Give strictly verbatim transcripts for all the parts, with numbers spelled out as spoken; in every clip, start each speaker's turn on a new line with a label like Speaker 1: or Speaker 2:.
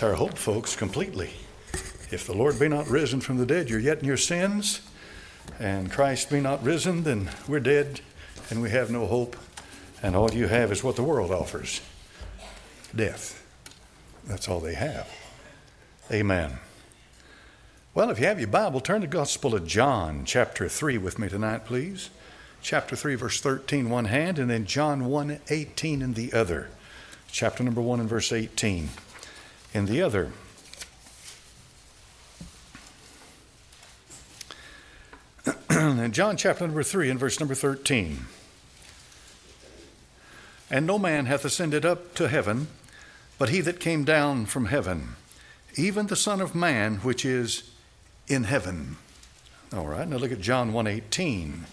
Speaker 1: That's our hope, folks, completely. If the Lord be not risen from the dead, you're yet in your sins, and Christ be not risen, then we're dead and we have no hope, and all you have is what the world offers: death. That's all they have. Amen. Well, if you have your Bible, turn to the Gospel of John, chapter three with me tonight, please. Chapter three, verse thirteen, one hand, and then John one, eighteen in the other. Chapter number one and verse eighteen in the other. And John chapter number three and verse number thirteen. And no man hath ascended up to heaven, but he that came down from heaven, even the Son of Man which is in heaven. All right, now look at John one eighteen.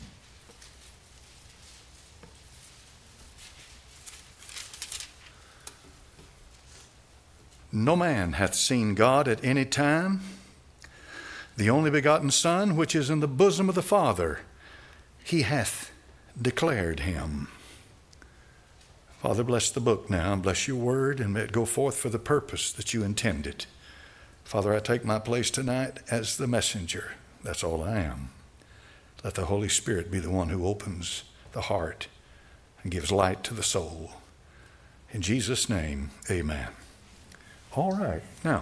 Speaker 1: No man hath seen God at any time. The only begotten Son, which is in the bosom of the Father, he hath declared him. Father, bless the book now, and bless your word, and may it go forth for the purpose that you intended. Father, I take my place tonight as the messenger. That's all I am. Let the Holy Spirit be the one who opens the heart and gives light to the soul. In Jesus' name, amen. All right, now,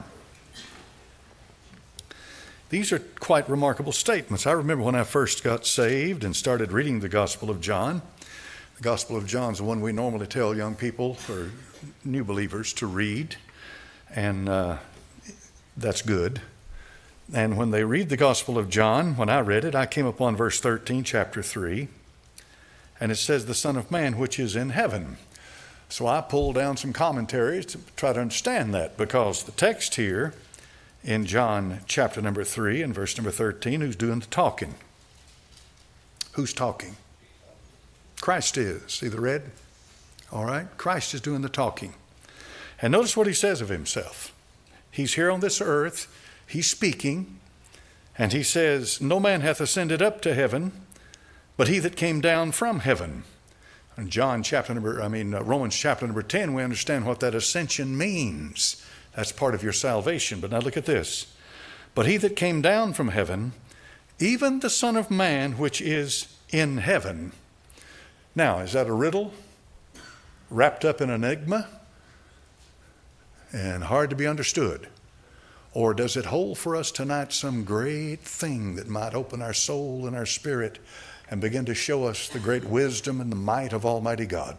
Speaker 1: these are quite remarkable statements. I remember when I first got saved and started reading the Gospel of John. The Gospel of John is the one we normally tell young people or new believers to read, and uh, that's good. And when they read the Gospel of John, when I read it, I came upon verse thirteen, chapter three, and it says, the Son of Man which is in heaven. So I pulled down some commentaries to try to understand that, because the text here in John chapter number three and verse number thirteen, who's doing the talking? Who's talking? Christ is. See the red? All right. Christ is doing the talking. And notice what he says of himself. He's here on this earth. He's speaking. And he says, no man hath ascended up to heaven, but he that came down from heaven. In John chapter number, I mean, uh, Romans chapter number ten, we understand what that ascension means. That's part of your salvation. But now look at this. But he that came down from heaven, even the Son of Man which is in heaven. Now, is that a riddle wrapped up in enigma and hard to be understood? Or does it hold for us tonight some great thing that might open our soul and our spirit and begin to show us the great wisdom and the might of Almighty God?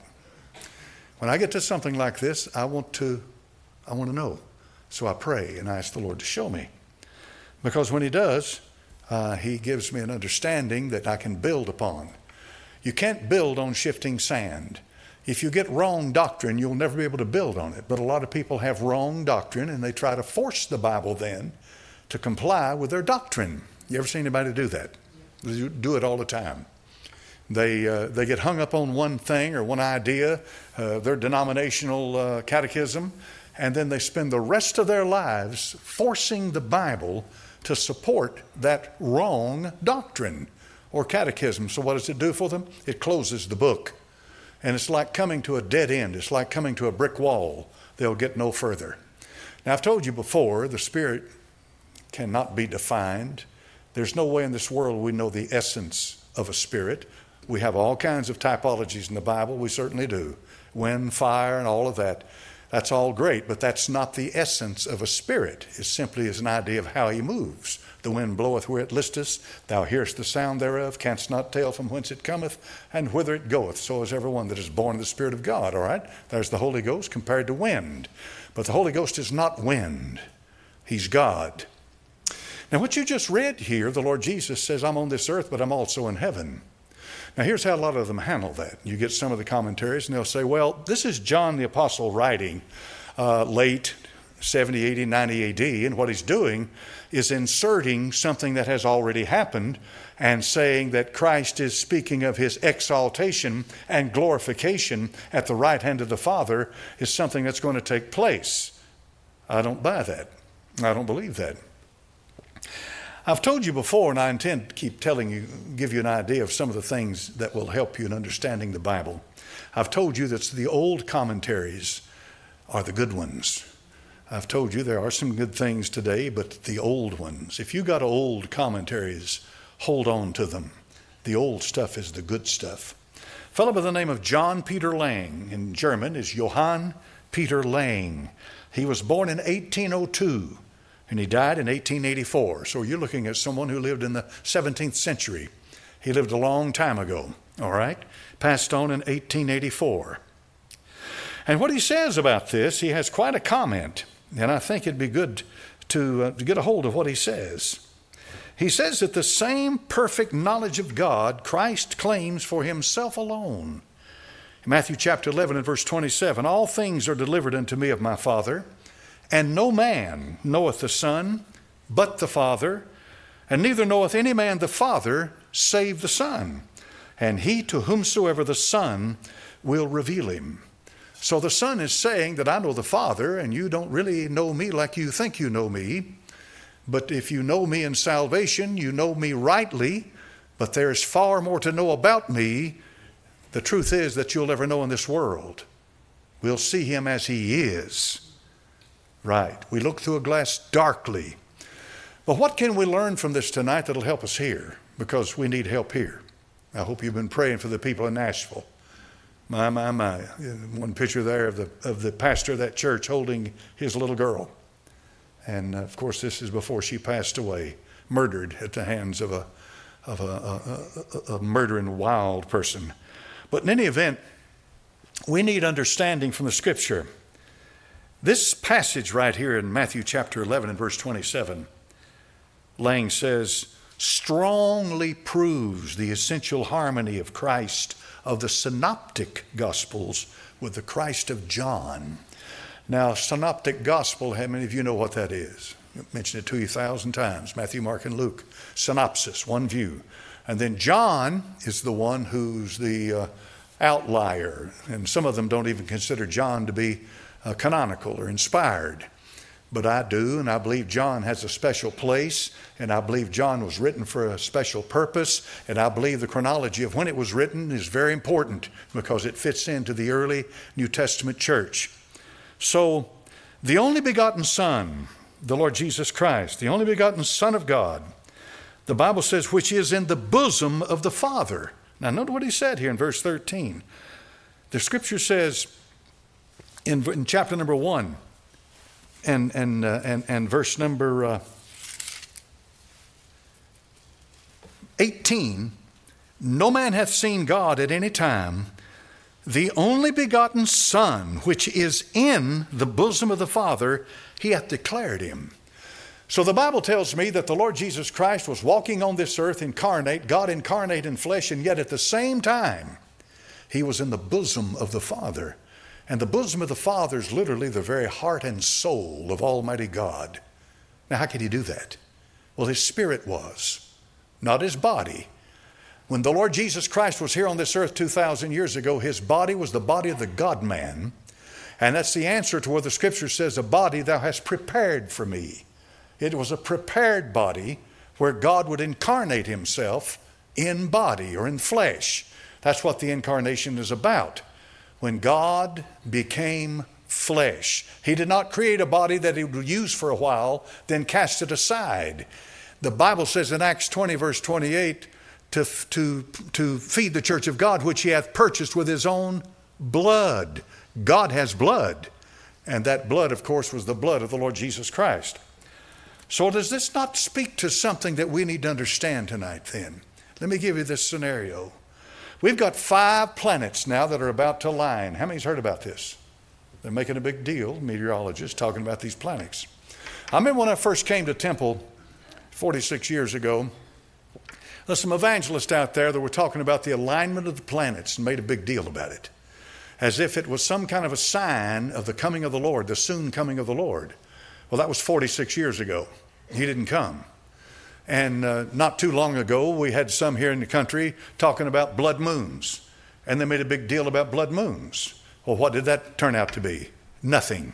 Speaker 1: When I get to something like this, I want to, I want to know. So I pray and I ask the Lord to show me. Because when he does, uh, he gives me an understanding that I can build upon. You can't build on shifting sand. If you get wrong doctrine, you'll never be able to build on it. But a lot of people have wrong doctrine, and they try to force the Bible then to comply with their doctrine. You ever seen anybody do that? They do it all the time. They uh, they get hung up on one thing or one idea, uh, their denominational uh, catechism, and then they spend the rest of their lives forcing the Bible to support that wrong doctrine or catechism. So what does it do for them? It closes the book. And it's like coming to a dead end. It's like coming to a brick wall. They'll get no further. Now, I've told you before, the Spirit cannot be defined. There's no way in this world we know the essence of a spirit. We have all kinds of typologies in the Bible. We certainly do. Wind, fire, and all of that. That's all great, but that's not the essence of a spirit. It simply is an idea of how he moves. The wind bloweth where it listeth. Thou hearest the sound thereof, canst not tell from whence it cometh, and whither it goeth. So is everyone that is born of the Spirit of God, all right? There's the Holy Ghost compared to wind. But the Holy Ghost is not wind. He's God. Now, what you just read here, the Lord Jesus says, I'm on this earth, but I'm also in heaven. Now, here's how a lot of them handle that. You get some of the commentaries, and they'll say, well, this is John the Apostle writing uh, late seventy, eighty, ninety A D, and what he's doing is inserting something that has already happened and saying that Christ is speaking of his exaltation and glorification at the right hand of the Father is something that's going to take place. I don't buy that. I don't believe that. I've told you before, and I intend to keep telling you, give you an idea of some of the things that will help you in understanding the Bible. I've told you that the old commentaries are the good ones. I've told you there are some good things today, but the old ones, if you got old commentaries, hold on to them. The old stuff is the good stuff. A fellow by the name of John Peter Lang, in German is Johann Peter Lang. He was born in eighteen oh two and he died in eighteen eighty-four. So you're looking at someone who lived in the seventeenth century. He lived a long time ago, all right? Passed on in eighteen eighty-four. And what he says about this, he has quite a comment. And I think it'd be good to, uh, to get a hold of what he says. He says that the same perfect knowledge of God Christ claims for himself alone. In Matthew chapter eleven and verse twenty-seven, all things are delivered unto me of my Father, and no man knoweth the Son but the Father, and neither knoweth any man the Father save the Son, and he to whomsoever the Son will reveal him. So the Son is saying that I know the Father, and you don't really know me like you think you know me. But if you know me in salvation, you know me rightly, but there's far more to know about me. The truth is that you'll never know in this world. We'll see him as he is. Right. We look through a glass darkly. But what can we learn from this tonight that'll help us here? Because we need help here. I hope you've been praying for the people in Nashville. My, my, my. One picture there of the of the pastor of that church holding his little girl. And uh, of course, this is before she passed away, murdered at the hands of a of a, a, a, a murdering wild person. But in any event, we need understanding from the Scripture. This passage right here in Matthew chapter eleven and verse twenty-seven, Lang says, strongly proves the essential harmony of Christ of the synoptic gospels with the Christ of John. Now, synoptic gospel, how many of you know what that is? I've mentioned it to you a thousand times. Matthew, Mark, and Luke. Synopsis, one view. And then John is the one who's the uh, outlier. And some of them don't even consider John to be uh, canonical or inspired. But I do, and I believe John has a special place, and I believe John was written for a special purpose, and I believe the chronology of when it was written is very important because it fits into the early New Testament church. So, the only begotten Son, the Lord Jesus Christ, the only begotten Son of God, the Bible says, which is in the bosom of the Father. Now, note what he said here in verse thirteen. The Scripture says in, in chapter number one, And and uh, and and verse number uh, eighteen, no man hath seen God at any time. The only begotten Son, which is in the bosom of the Father, he hath declared him. So the Bible tells me that the Lord Jesus Christ was walking on this earth incarnate, God incarnate in flesh, and yet at the same time, he was in the bosom of the Father. And the bosom of the Father is literally the very heart and soul of Almighty God. Now, how could he do that? Well, his spirit was, not his body. When the Lord Jesus Christ was here on this earth two thousand years ago, his body was the body of the God-man. And that's the answer to where the Scripture says, a body thou hast prepared for me. It was a prepared body where God would incarnate himself in body or in flesh. That's what the incarnation is about. When God became flesh, he did not create a body that he would use for a while, then cast it aside. The Bible says in Acts twenty, verse twenty-eight, to, to, to feed the church of God, which he hath purchased with his own blood. God has blood. And that blood, of course, was the blood of the Lord Jesus Christ. So does this not speak to something that we need to understand tonight then? Let me give you this scenario. We've got five planets now that are about to align. How many's heard about this? They're making a big deal, meteorologists, talking about these planets. I remember when I first came to Temple forty-six years ago, there's some evangelists out there that were talking about the alignment of the planets and made a big deal about it, as if it was some kind of a sign of the coming of the Lord, the soon coming of the Lord. Well, that was forty-six years ago. He didn't come. And uh, not too long ago, we had some here in the country talking about blood moons. And they made a big deal about blood moons. Well, what did that turn out to be? Nothing.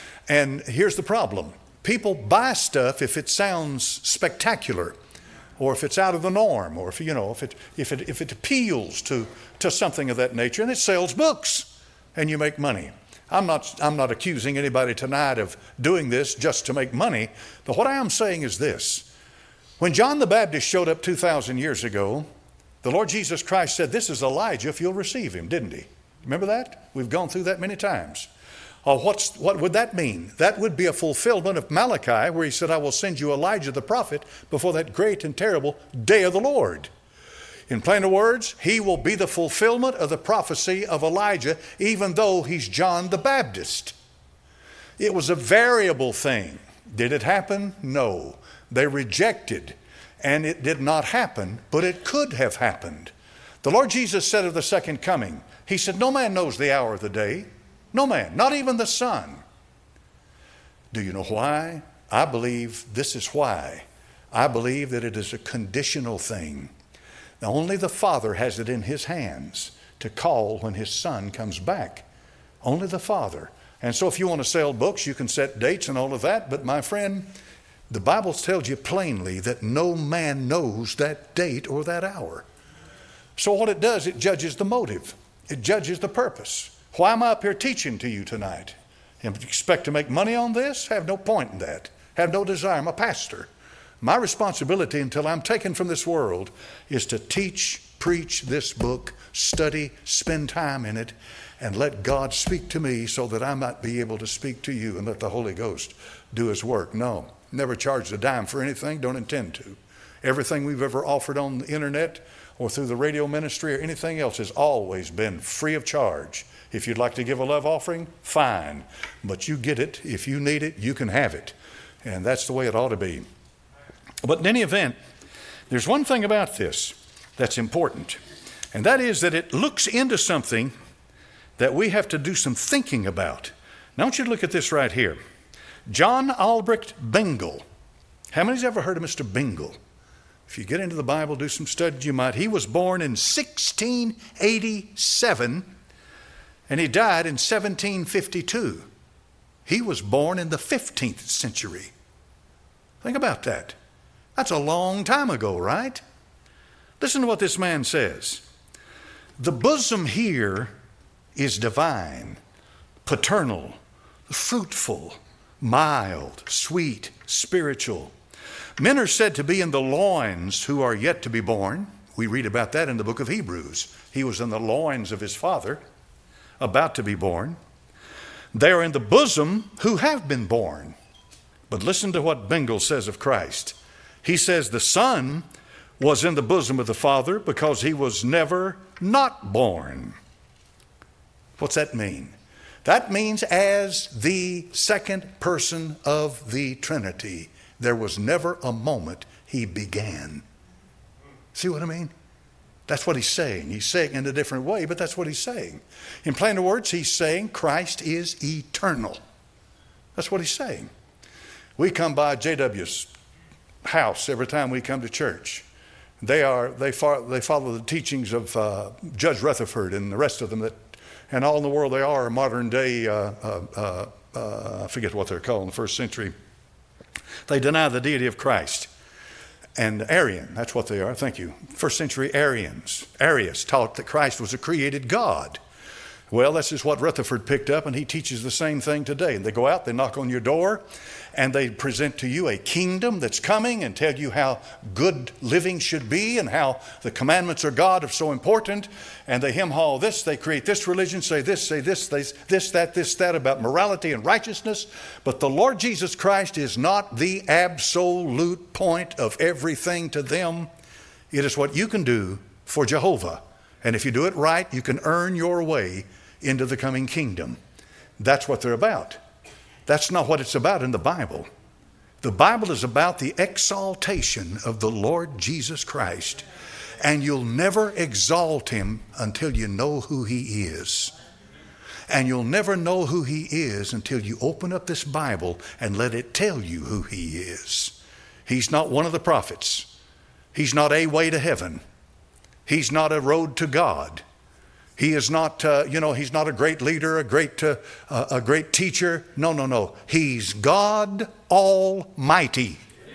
Speaker 1: And here's the problem. People buy stuff if it sounds spectacular, or if it's out of the norm, or if, you know, if it, if it, if it appeals to, to something of that nature, and it sells books, and you make money. I'm not, I'm not accusing anybody tonight of doing this just to make money. But what I am saying is this. When John the Baptist showed up two thousand years ago, the Lord Jesus Christ said, this is Elijah if you'll receive him, didn't he? Remember that? We've gone through that many times. Oh, what's, what would that mean? That would be a fulfillment of Malachi, where he said, I will send you Elijah the prophet before that great and terrible day of the Lord. In plainer words, he will be the fulfillment of the prophecy of Elijah, even though he's John the Baptist. It was a variable thing. Did it happen? No. They rejected, and it did not happen, but it could have happened. The Lord Jesus said of the second coming, he said, no man knows the hour of the day. No man, not even the Son. Do you know why? I believe this is why. I believe that it is a conditional thing. Now, only the Father has it in his hands to call when his Son comes back. Only the Father. And so if you want to sell books, you can set dates and all of that. But my friend, the Bible tells you plainly that no man knows that date or that hour. So what it does, it judges the motive. It judges the purpose. Why am I up here teaching to you tonight? You expect to make money on this? Have no point in that. Have no desire. I'm a pastor. My responsibility until I'm taken from this world is to teach, preach this book, study, spend time in it, and let God speak to me so that I might be able to speak to you and let the Holy Ghost do his work. No, never charged a dime for anything, don't intend to. Everything we've ever offered on the internet or through the radio ministry or anything else has always been free of charge. If you'd like to give a love offering, fine. But you get it. If you need it, you can have it. And that's the way it ought to be. But in any event, there's one thing about this that's important. And that is that it looks into something that we have to do some thinking about. Now I want you to look at this right here. John Albrecht Bengel. How many's ever heard of Mister Bengel? If you get into the Bible, do some study, you might. He was born in sixteen eighty-seven. And he died in seventeen fifty-two. He was born in the fifteenth century. Think about that. That's a long time ago, right? Listen to what this man says. The bosom here is divine, paternal, fruitful, mild, sweet, spiritual. Men are said to be in the loins who are yet to be born. We read about that in the book of Hebrews. He was in the loins of his father, about to be born. They are in the bosom who have been born. But listen to what Bengel says of Christ. He says the Son was in the bosom of the Father because he was never not born. What's that mean? That means as the second person of the Trinity, there was never a moment he began. See what I mean? That's what he's saying. He's saying it in a different way, but that's what he's saying. In plainer words, he's saying Christ is eternal. That's what he's saying. We come by J W's house every time we come to church. They are they follow, they follow the teachings of uh, Judge Rutherford and the rest of them, that, and all in the world they are modern day, uh, uh, uh, uh, I forget what they're called in the first century. They deny the deity of Christ. And Arian, that's what they are, thank you. First century Arians. Arius taught that Christ was a created God. Well, this is what Rutherford picked up, and he teaches the same thing today. They go out, they knock on your door, and they present to you a kingdom that's coming and tell you how good living should be and how the commandments of God are so important. And they hem-haw this, they create this religion, say this, say this, this, this, that, this, that about morality and righteousness. But the Lord Jesus Christ is not the absolute point of everything to them. It is what you can do for Jehovah. And if you do it right, you can earn your way into the coming kingdom. That's what they're about. That's not what it's about in the Bible. The Bible is about the exaltation of the Lord Jesus Christ. And you'll never exalt him until you know who he is. And you'll never know who he is until you open up this Bible and let it tell you who he is. He's not one of the prophets. He's not a way to heaven. He's not a road to God. He is not, uh, you know, he's not a great leader, a great, uh, uh, a great teacher. No, no, no. He's God Almighty,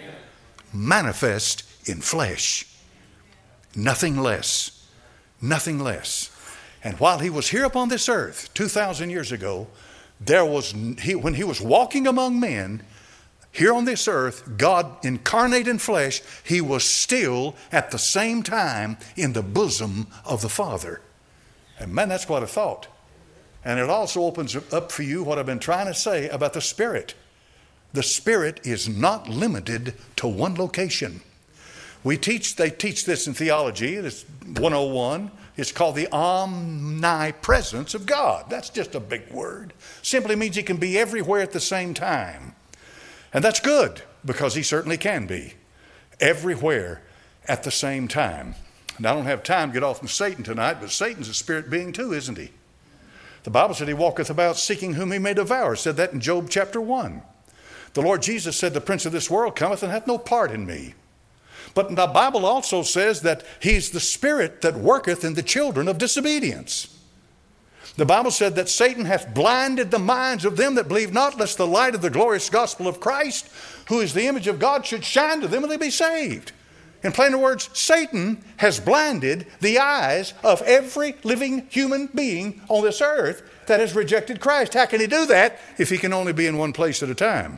Speaker 1: manifest in flesh. Nothing less. Nothing less. And while he was here upon this earth two thousand years ago, There was, he, when he was walking among men here on this earth, God incarnate in flesh, he was still at the same time in the bosom of the Father. And man, that's quite a thought. And it also opens up for you what I've been trying to say about the Spirit. The Spirit is not limited to one location. We teach, they teach this in theology. It's one oh one. It's called the omnipresence of God. That's just a big word. Simply means he can be everywhere at the same time. And that's good, because he certainly can be everywhere at the same time. And I don't have time to get off from Satan tonight, but Satan's a spirit being too, isn't he? The Bible said he walketh about seeking whom he may devour. It said that in Job chapter one. The Lord Jesus said, the prince of this world cometh and hath no part in me. But the Bible also says that he's the spirit that worketh in the children of disobedience. The Bible said that Satan hath blinded the minds of them that believe not, lest the light of the glorious gospel of Christ, who is the image of God, should shine to them and they be saved. In plainer words, Satan has blinded the eyes of every living human being on this earth that has rejected Christ. How can he do that if he can only be in one place at a time?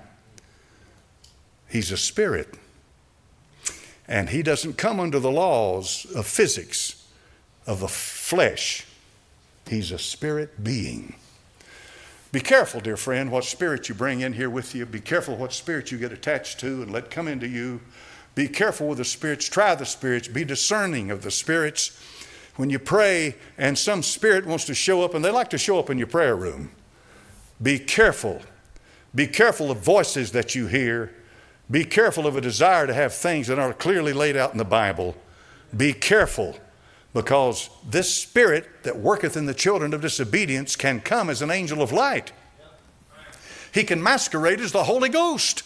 Speaker 1: He's a spirit. And he doesn't come under the laws of physics, of the flesh. He's a spirit being. Be careful, dear friend, what spirit you bring in here with you. Be careful what spirit you get attached to and let come into you. Be careful with the spirits. Try the spirits. Be discerning of the spirits. When you pray and some spirit wants to show up, and they like to show up in your prayer room, be careful. Be careful of voices that you hear. Be careful of a desire to have things that are clearly laid out in the Bible. Be careful, because this spirit that worketh in the children of disobedience can come as an angel of light. He can masquerade as the Holy Ghost.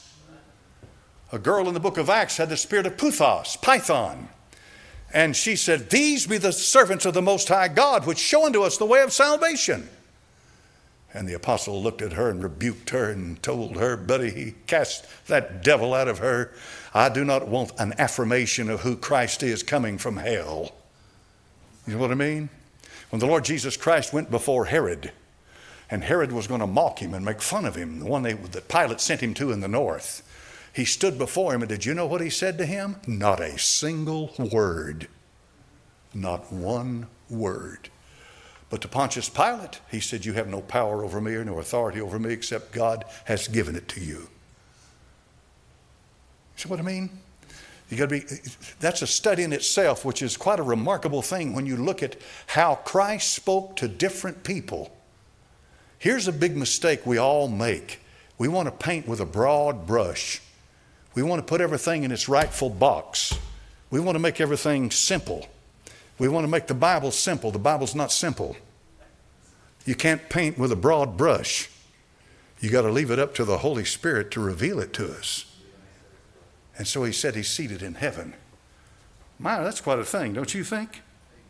Speaker 1: A girl in the book of Acts had the spirit of Puthos, Python. And she said, these be the servants of the Most High God, which show unto us the way of salvation. And the apostle looked at her and rebuked her and told her, buddy, he cast that devil out of her. I do not want an affirmation of who Christ is coming from hell. You know what I mean? When the Lord Jesus Christ went before Herod, and Herod was going to mock him and make fun of him, the one they, that Pilate sent him to in the north, he stood before him, and did you know what he said to him? Not a single word. Not one word. But to Pontius Pilate, he said, you have no power over me or no authority over me except God has given it to you. See what I mean? You got to be, that's a study in itself, which is quite a remarkable thing when you look at how Christ spoke to different people. Here's a big mistake we all make. We want to paint with a broad brush. We want to put everything in its rightful box. We want to make everything simple. We want to make the Bible simple. The Bible's not simple. You can't paint with a broad brush. You got to leave it up to the Holy Spirit to reveal it to us. And so he said he's seated in heaven. My, that's quite a thing, don't you think?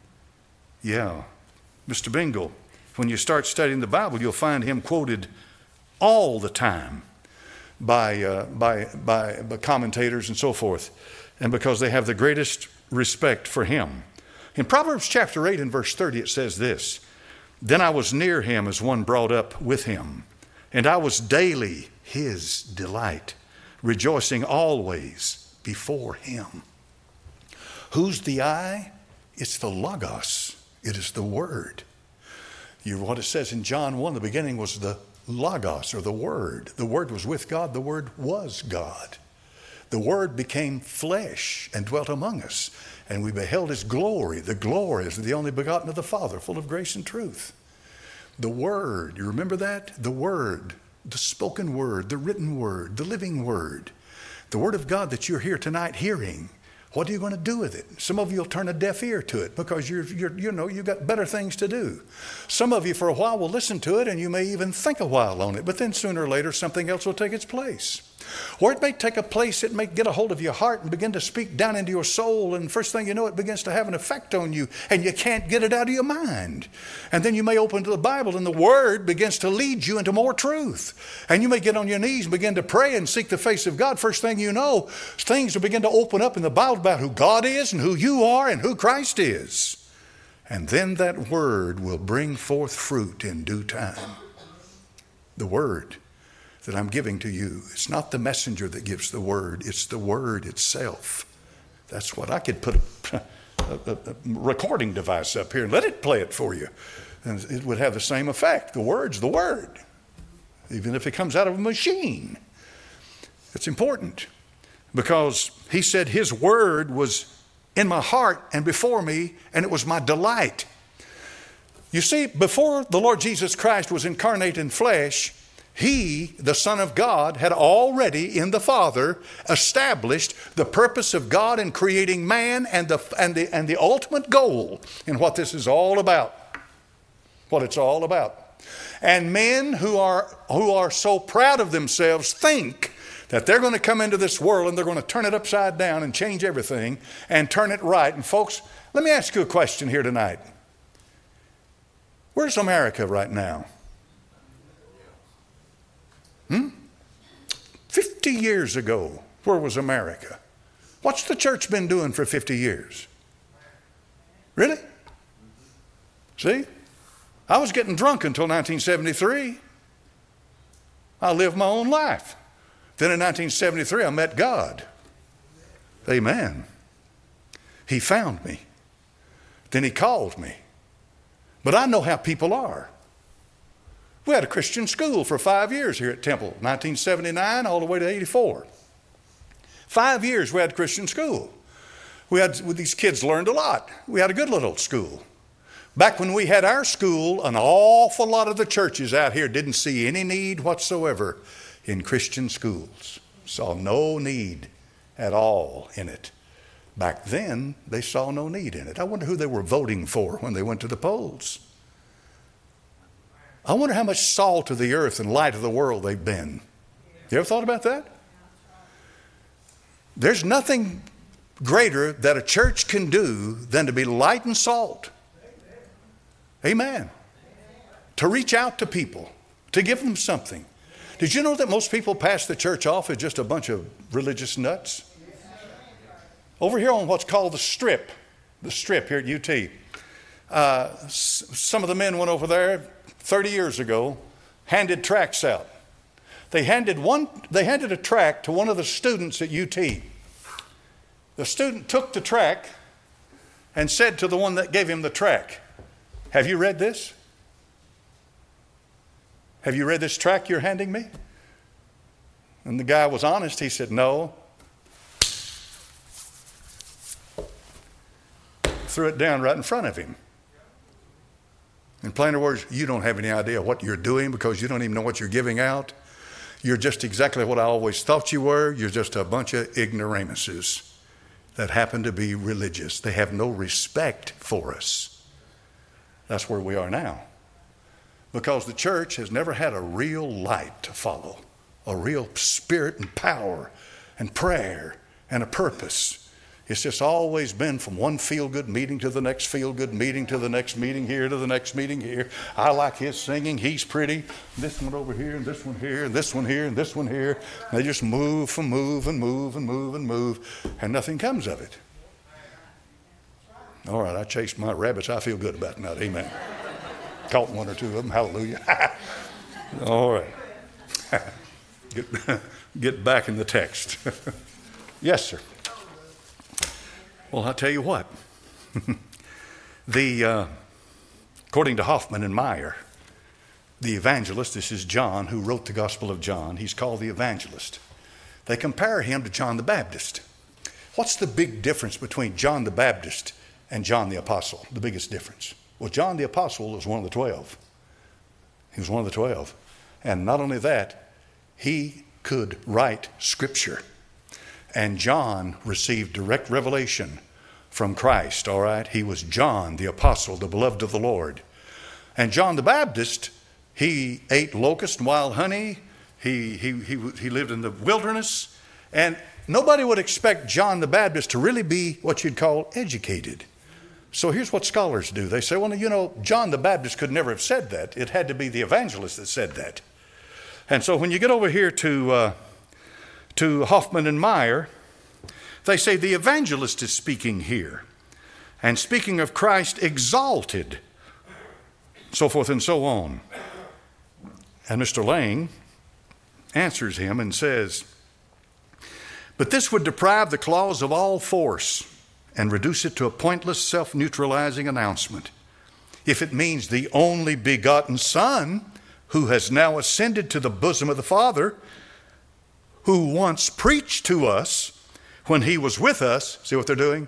Speaker 1: Yeah. Mister Bingle, when you start studying the Bible, you'll find him quoted all the time by, uh, by, by, by commentators and so forth, and because they have the greatest respect for him. In Proverbs chapter eight and verse thirty, it says this, then I was near him as one brought up with him, and I was daily his delight, rejoicing always before him. Who's the I? It's the Logos. It is the Word. You know what it says in John one, the beginning was the Logos, or the Word. The Word was with God. The Word was God. The Word became flesh and dwelt among us, and we beheld his glory. The glory is the only begotten of the Father, full of grace and truth. The Word, you remember that? The Word, the spoken Word, the written Word, the living Word. The Word of God that you're here tonight hearing. What are you going to do with it? Some of you will turn a deaf ear to it because you're, you're, you know, you've got better things to do. Some of you for a while will listen to it and you may even think a while on it, but then sooner or later something else will take its place. Or it may take a place, it may get a hold of your heart and begin to speak down into your soul, and first thing you know, it begins to have an effect on you and you can't get it out of your mind. And then you may open to the Bible and the Word begins to lead you into more truth. And you may get on your knees and begin to pray and seek the face of God. First thing you know, things will begin to open up in the Bible about who God is and who you are and who Christ is. And then that Word will bring forth fruit in due time. the word that I'm giving to you. It's not the messenger that gives the word. It's the word itself. That's what I could put a, a, a recording device up here and let it play it for you. And it would have the same effect. The word's the word. Even if it comes out of a machine. It's important. Because he said his word was in my heart and before me, and it was my delight. You see, before the Lord Jesus Christ was incarnate in flesh, he, the Son of God, had already in the Father established the purpose of God in creating man and the, and the, and the ultimate goal in what this is all about. What it's all about. And men who are, who are so proud of themselves think that they're going to come into this world and they're going to turn it upside down and change everything and turn it right. And folks, let me ask you a question here tonight. Where's America right now? Hmm? fifty years ago, where was America? What's the church been doing for fifty years? Really? See? I was getting drunk until nineteen seventy-three. I lived my own life. Then in nineteen seventy-three, I met God. Amen. He found me. Then he called me. But I know how people are. We had a Christian school for five years here at Temple, nineteen seventy-nine all the way to eighty-four. Five years we had Christian school. We had, these kids learned a lot. We had a good little school. Back when we had our school, an awful lot of the churches out here didn't see any need whatsoever in Christian schools. Saw no need at all in it. Back then, they saw no need in it. I wonder who they were voting for when they went to the polls. I wonder how much salt of the earth and light of the world they've been. You ever thought about that? There's nothing greater that a church can do than to be light and salt. Amen. To reach out to people, to give them something. Did you know that most people pass the church off as just a bunch of religious nuts? Over here on what's called the Strip, the Strip here at U T, uh, s- some of the men went over there thirty years ago, handed tracts out. They handed one. They handed a tract to one of the students at U T. The student took the tract and said to the one that gave him the tract, "Have you read this? Have you read this tract you're handing me?" And the guy was honest. He said, "No." Threw it down right in front of him. In plainer words, you don't have any idea what you're doing because you don't even know what you're giving out. You're just exactly what I always thought you were. You're just a bunch of ignoramuses that happen to be religious. They have no respect for us. That's where we are now. Because the church has never had a real light to follow, a real spirit and power and prayer and a purpose. It's just always been from one feel-good meeting to the next feel-good meeting to the next meeting here to the next meeting here. I like his singing. He's pretty. This one over here and this one here and this one here and this one here. And they just move and move and move and move and move and nothing comes of it. All right, I chased my rabbits. I feel good about that. Amen. Caught one or two of them. Hallelujah. All right. Get, get back in the text. Yes, sir. Well, I'll tell you what. the uh, according to Hoffman and Meyer, the evangelist, this is John who wrote the Gospel of John. He's called the evangelist. They compare him to John the Baptist. What's the big difference between John the Baptist and John the Apostle? The biggest difference. Well, John the Apostle was one of the twelve. He was one of the twelve. And not only that, he could write Scripture. And John received direct revelation from Christ, all right? He was John, the apostle, the beloved of the Lord. And John the Baptist, he ate locusts and wild honey. He, he, he, he lived in the wilderness. And nobody would expect John the Baptist to really be what you'd call educated. So here's what scholars do. They say, well, you know, John the Baptist could never have said that. It had to be the evangelist that said that. And so when you get over here to... Uh, To Hoffman and Meyer, they say the evangelist is speaking here. And speaking of Christ exalted, so forth and so on. And Mister Lang answers him and says, but this would deprive the clause of all force and reduce it to a pointless, self-neutralizing announcement. If it means the only begotten Son, who has now ascended to the bosom of the Father, who once preached to us when he was with us, see what they're doing?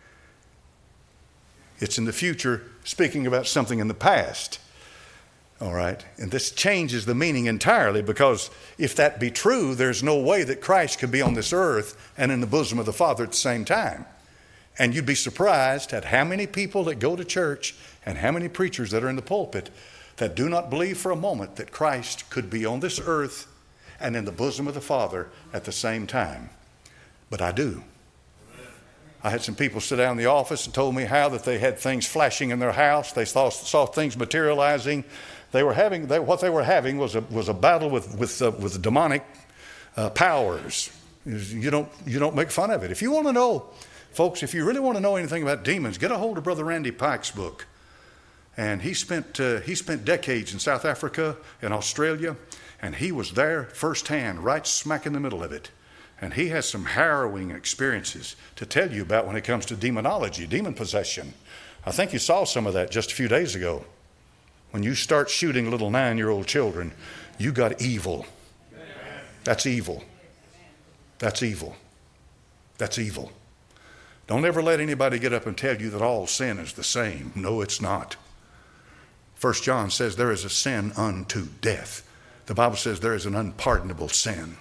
Speaker 1: It's in the future, speaking about something in the past. All right? And this changes the meaning entirely, because if that be true, there's no way that Christ could be on this earth and in the bosom of the Father at the same time. And you'd be surprised at how many people that go to church and how many preachers that are in the pulpit that do not believe for a moment that Christ could be on this earth and in the bosom of the Father at the same time. But I do. I had some people sit down in the office and told me how that they had things flashing in their house. They saw, saw things materializing. They were having, they, what they were having was a, was a battle with, with, uh, with demonic uh, powers. You don't, you don't make fun of it. If you want to know, folks, if you really want to know anything about demons, get a hold of Brother Randy Pike's book. And he spent, uh, he spent decades in South Africa and Australia, and he was there firsthand, right smack in the middle of it. And he has some harrowing experiences to tell you about when it comes to demonology, demon possession. I think you saw some of that just a few days ago. When you start shooting little nine-year-old children, you got evil. That's evil. That's evil. That's evil. Don't ever let anybody get up and tell you that all sin is the same. No, it's not. First John says there is a sin unto death. The Bible says there is an unpardonable sin.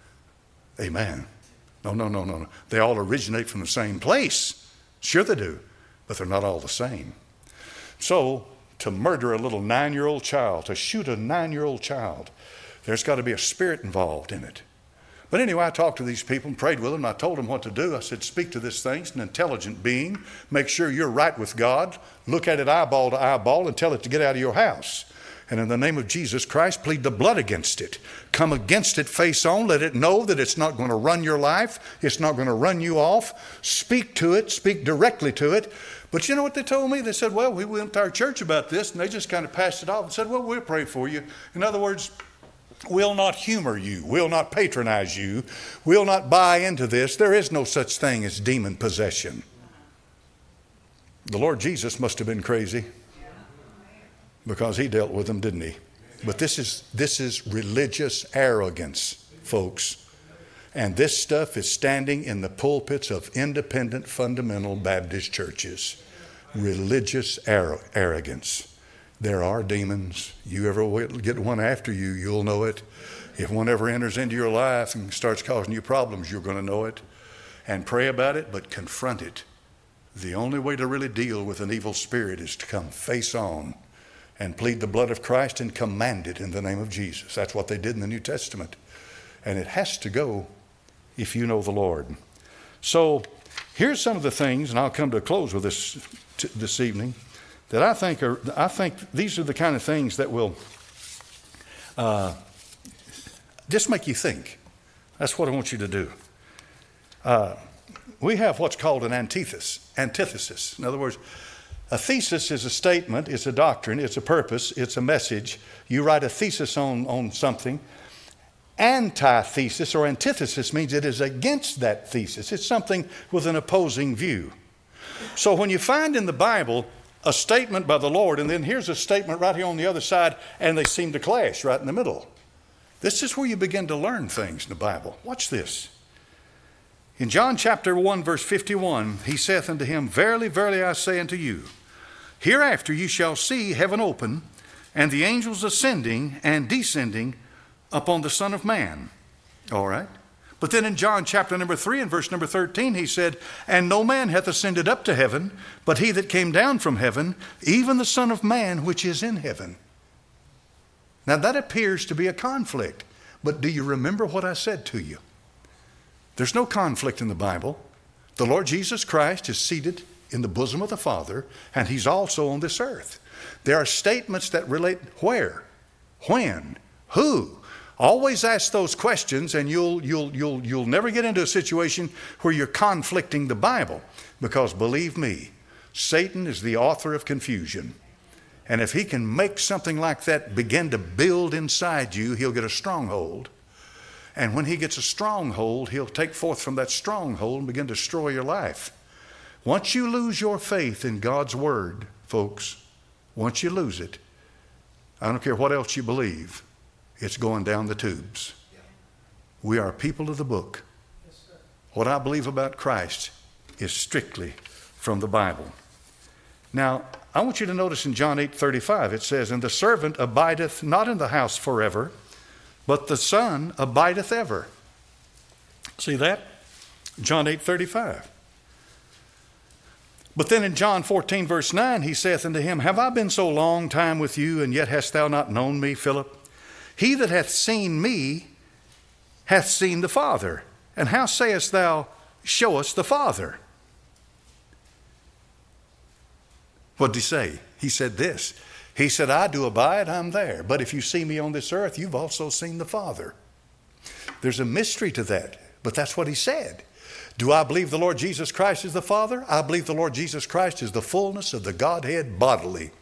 Speaker 1: Amen. No, no, no, no, no. They all originate from the same place. Sure they do, but they're not all the same. So, to murder a little nine-year-old child, to shoot a nine-year-old child, there's got to be a spirit involved in it. But anyway, I talked to these people and prayed with them. I told them what to do. I said, speak to this thing. It's an intelligent being. Make sure you're right with God. Look at it eyeball to eyeball and tell it to get out of your house. And in the name of Jesus Christ, plead the blood against it. Come against it face on. Let it know that it's not going to run your life. It's not going to run you off. Speak to it. Speak directly to it. But you know what they told me? They said, well, we went to our church about this, and they just kind of passed it off and said, well, we'll pray for you. In other words, we'll not humor you. We'll not patronize you. We'll not buy into this. There is no such thing as demon possession. The Lord Jesus must have been crazy, because he dealt with them, didn't he? But this is this is religious arrogance, folks. And this stuff is standing in the pulpits of independent fundamental Baptist churches. Religious ar- arrogance. There are demons. You ever get one after you, you'll know it. If one ever enters into your life and starts causing you problems, you're going to know it. And pray about it, but confront it. The only way to really deal with an evil spirit is to come face on and plead the blood of Christ and command it in the name of Jesus. That's what they did in the New Testament. And it has to go if you know the Lord. So here's some of the things, and I'll come to a close with this t- this evening, that I think are, I think these are the kind of things that will uh, just make you think. That's what I want you to do. Uh, we have what's called an antithesis. Antithesis. In other words, a thesis is a statement, it's a doctrine, it's a purpose, it's a message. You write a thesis on, on something. Antithesis or antithesis means it is against that thesis. It's something with an opposing view. So when you find in the Bible a statement by the Lord, and then here's a statement right here on the other side, and they seem to clash right in the middle. This is where you begin to learn things in the Bible. Watch this. In John chapter one, verse fifty-one, he saith unto him, Verily, verily, I say unto you, hereafter you shall see heaven open, and the angels ascending and descending upon the Son of Man. All right. But then in John chapter number three and verse number thirteen, he said, And no man hath ascended up to heaven, but he that came down from heaven, even the Son of Man which is in heaven. Now that appears to be a conflict. But do you remember what I said to you? There's no conflict in the Bible. The Lord Jesus Christ is seated in the bosom of the Father, and he's also on this earth. There are statements that relate where, when, who. Always ask those questions, and you'll you'll you'll you'll never get into a situation where you're conflicting the Bible, because believe me, Satan is the author of confusion. And if he can make something like that begin to build inside you, he'll get a stronghold. And when he gets a stronghold, he'll take forth from that stronghold and begin to destroy your life. Once you lose your faith in God's word, folks, once you lose it, I don't care what else you believe, it's going down the tubes. We are people of the book. What I believe about Christ is strictly from the Bible. Now, I want you to notice in John eight thirty-five, it says, and the servant abideth not in the house forever, but the Son abideth ever. See that? John eight thirty-five. But then in John fourteen, verse nine, he saith unto him, have I been so long time with you, and yet hast thou not known me, Philip? He that hath seen me hath seen the Father. And how sayest thou, show us the Father? What did he say? He said this. He said, I do abide, I'm there. But if you see me on this earth, you've also seen the Father. There's a mystery to that, but that's what he said. Do I believe the Lord Jesus Christ is the Father? I believe the Lord Jesus Christ is the fullness of the Godhead bodily.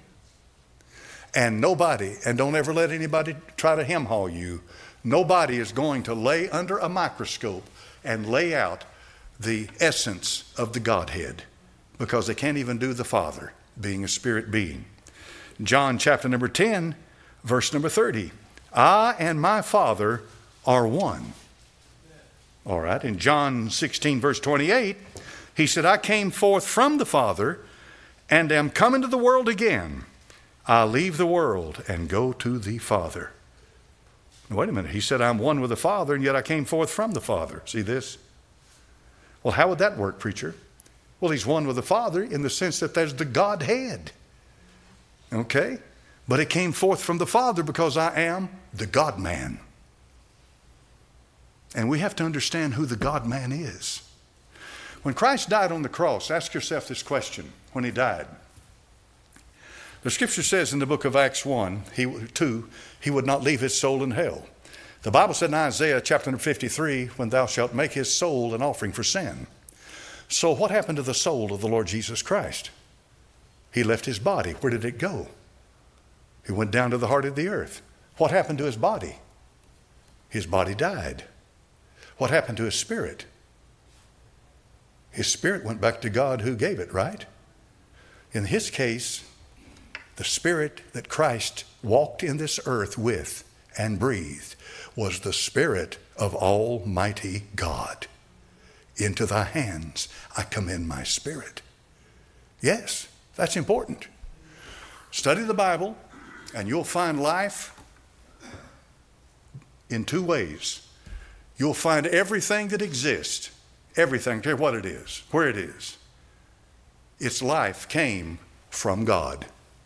Speaker 1: And nobody, and don't ever let anybody try to hem-haw you, nobody is going to lay under a microscope and lay out the essence of the Godhead, because they can't even do the Father, being a spirit being. John chapter number ten, verse number thirty. I and my Father are one. All right. In John sixteen, verse twenty-eight, he said, I came forth from the Father and am come into the world again. I leave the world and go to the Father. Wait a minute. He said, I'm one with the Father, and yet I came forth from the Father. See this? Well, how would that work, preacher? Well, he's one with the Father in the sense that there's the Godhead. Okay? But it came forth from the Father because I am the God-man. And we have to understand who the God-man is. When Christ died on the cross, ask yourself this question when he died. The scripture says in the book of Acts one, he, two, he would not leave his soul in hell. The Bible said in Isaiah chapter fifty-three, when thou shalt make his soul an offering for sin. So what happened to the soul of the Lord Jesus Christ? He left his body. Where did it go? He went down to the heart of the earth. What happened to his body? His body died. What happened to his spirit? His spirit went back to God who gave it, right? In his case, the spirit that Christ walked in this earth with and breathed was the Spirit of Almighty God. Into thy hands I commend my spirit. Yes, that's important. Study the Bible and you'll find life in two ways. You'll find everything that exists, everything, care what it is, where it is. Its life came from God.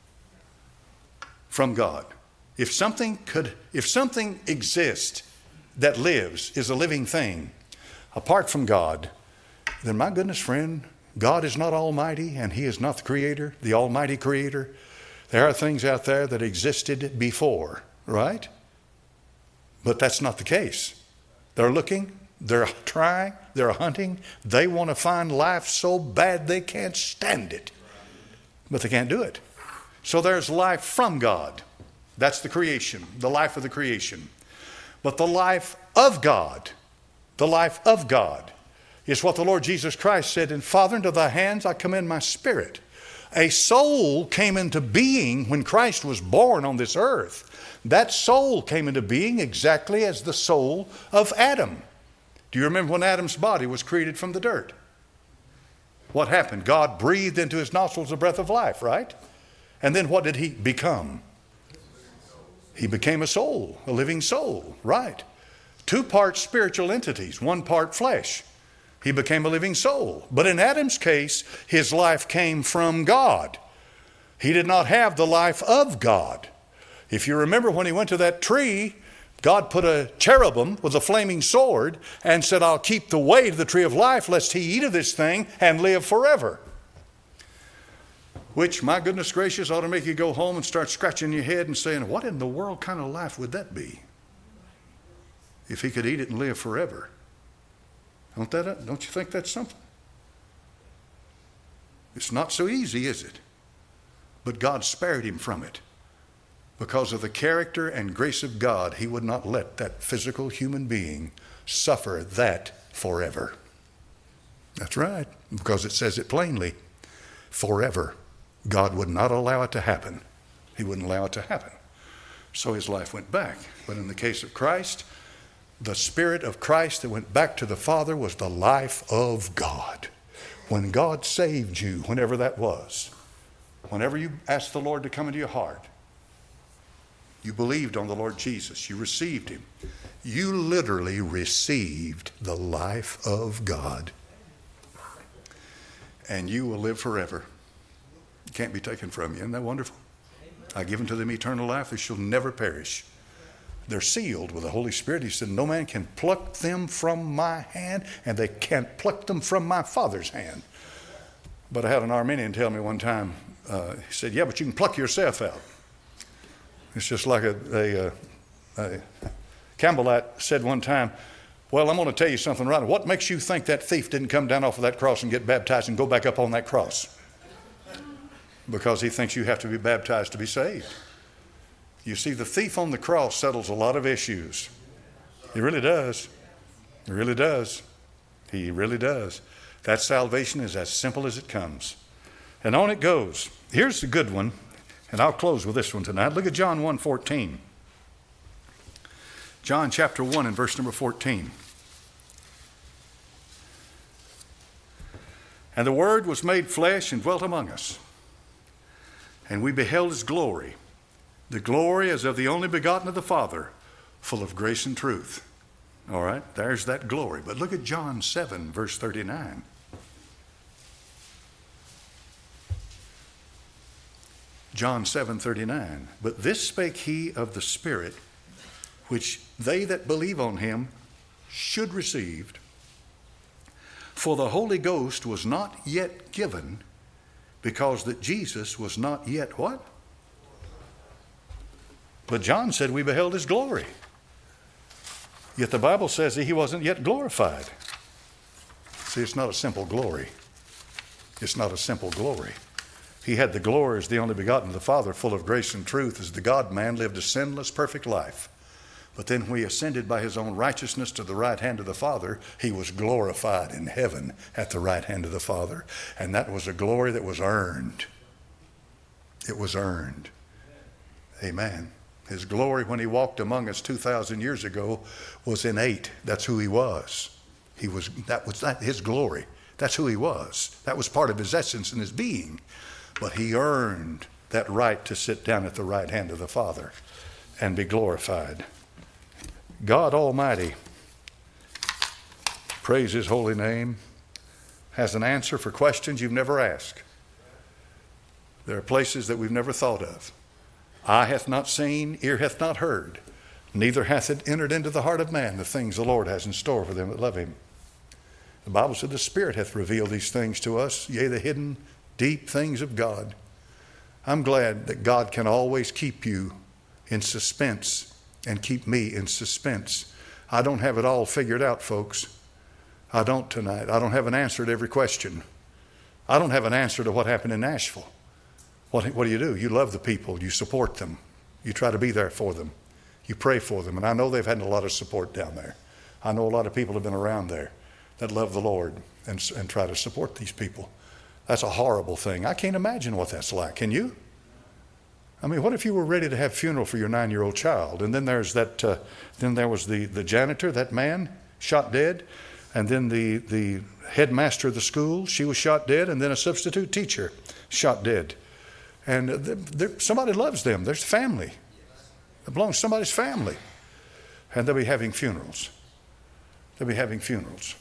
Speaker 1: From God. If something could, if something exists that lives, is a living thing, apart from God, then my goodness, friend, God is not almighty and he is not the creator, the almighty creator. There are things out there that existed before, right? But that's not the case. They're looking, they're trying, they're hunting. They want to find life so bad they can't stand it. But they can't do it. So there's life from God. That's the creation, the life of the creation. But the life of God, the life of God, is what the Lord Jesus Christ said, and Father, into thy hands I commend my spirit. A soul came into being when Christ was born on this earth. That soul came into being exactly as the soul of Adam. Do you remember when Adam's body was created from the dirt? What happened? God breathed into his nostrils the breath of life, right? And then what did he become? He became a soul, a living soul, right? Two part spiritual entities, one part flesh. He became a living soul. But in Adam's case, his life came from God. He did not have the life of God. If you remember when he went to that tree, God put a cherubim with a flaming sword and said, I'll keep the way to the tree of life lest he eat of this thing and live forever. Which, my goodness gracious, ought to make you go home and start scratching your head and saying, what in the world kind of life would that be if he could eat it and live forever? Don't that, don't you think that's something? It's not so easy, is it? But God spared him from it. Because of the character and grace of God, he would not let that physical human being suffer that forever. That's right, because it says it plainly. Forever. God would not allow it to happen. He wouldn't allow it to happen. So his life went back. But in the case of Christ, the Spirit of Christ that went back to the Father was the life of God. When God saved you, whenever that was, whenever you asked the Lord to come into your heart, you believed on the Lord Jesus, you received him, you literally received the life of God. And you will live forever. It can't be taken from you. Isn't that wonderful? I give unto them eternal life, they shall never perish. They're sealed with the Holy Spirit. He said, no man can pluck them from my hand, and they can't pluck them from my Father's hand. But I had an Armenian tell me one time, uh, he said, yeah, but you can pluck yourself out. It's just like a, a, a, a Campbellite said one time, well, I'm going to tell you something right. What makes you think that thief didn't come down off of that cross and get baptized and go back up on that cross? Because he thinks you have to be baptized to be saved. You see, the thief on the cross settles a lot of issues. He really does. He really does. He really does. That salvation is as simple as it comes. And on it goes. Here's the good one, and I'll close with this one tonight. Look at John one fourteen. John chapter one and verse number fourteen. And the Word was made flesh and dwelt among us. And we beheld his glory. The glory as of the only begotten of the Father, full of grace and truth. All right, there's that glory. But look at John seven, verse thirty-nine. John seven, thirty-nine. But this spake he of the Spirit, which they that believe on him should receive. For the Holy Ghost was not yet given, because that Jesus was not yet what? But John said we beheld his glory. Yet the Bible says that he wasn't yet glorified. See, it's not a simple glory. It's not a simple glory. He had the glory as the only begotten of the Father, full of grace and truth, as the God-man lived a sinless, perfect life. But then when he ascended by his own righteousness to the right hand of the Father, he was glorified in heaven at the right hand of the Father. And that was a glory that was earned. It was earned. Amen. His glory when he walked among us two thousand years ago was innate. That's who he was. He was that was that his glory. That's who he was. That was part of his essence and his being. But he earned that right to sit down at the right hand of the Father and be glorified. God Almighty, praise his holy name, has an answer for questions you've never asked. There are places that we've never thought of. Eye hath not seen, ear hath not heard, neither hath it entered into the heart of man the things the Lord has in store for them that love him. The Bible said the Spirit hath revealed these things to us, yea, the hidden, deep things of God. I'm glad that God can always keep you in suspense and keep me in suspense. I don't have it all figured out, folks. I don't tonight. I don't have an answer to every question. I don't have an answer to what happened in Nashville. What, what do you do? You love the people. You support them. You try to be there for them. You pray for them. And I know they've had a lot of support down there. I know a lot of people have been around there that love the Lord and, and try to support these people. That's a horrible thing. I can't imagine what that's like. Can you? I mean, what if you were ready to have a funeral for your nine-year-old child, and then there's that, uh, then there was the, the janitor, that man, shot dead, and then the, the headmaster of the school, she was shot dead, and then a substitute teacher shot dead. And they're, they're, somebody loves them. There's family. It belongs to somebody's family. And they'll be having funerals. They'll be having funerals.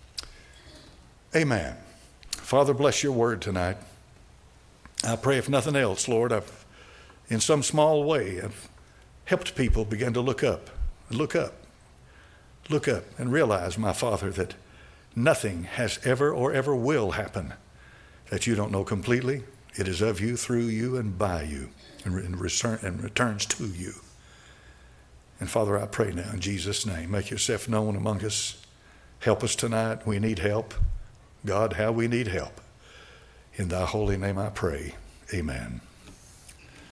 Speaker 1: Amen. Father, bless your word tonight. I pray, if nothing else, Lord, I've, in some small way, I've helped people begin to look up, look up, look up, and realize, my Father, that nothing has ever or ever will happen that you don't know completely. It is of you, through you, and by you, and, and, return, and returns to you. And Father, I pray now in Jesus' name, make yourself known among us. Help us tonight. We need help. God, how we need help. In thy holy name I pray. Amen.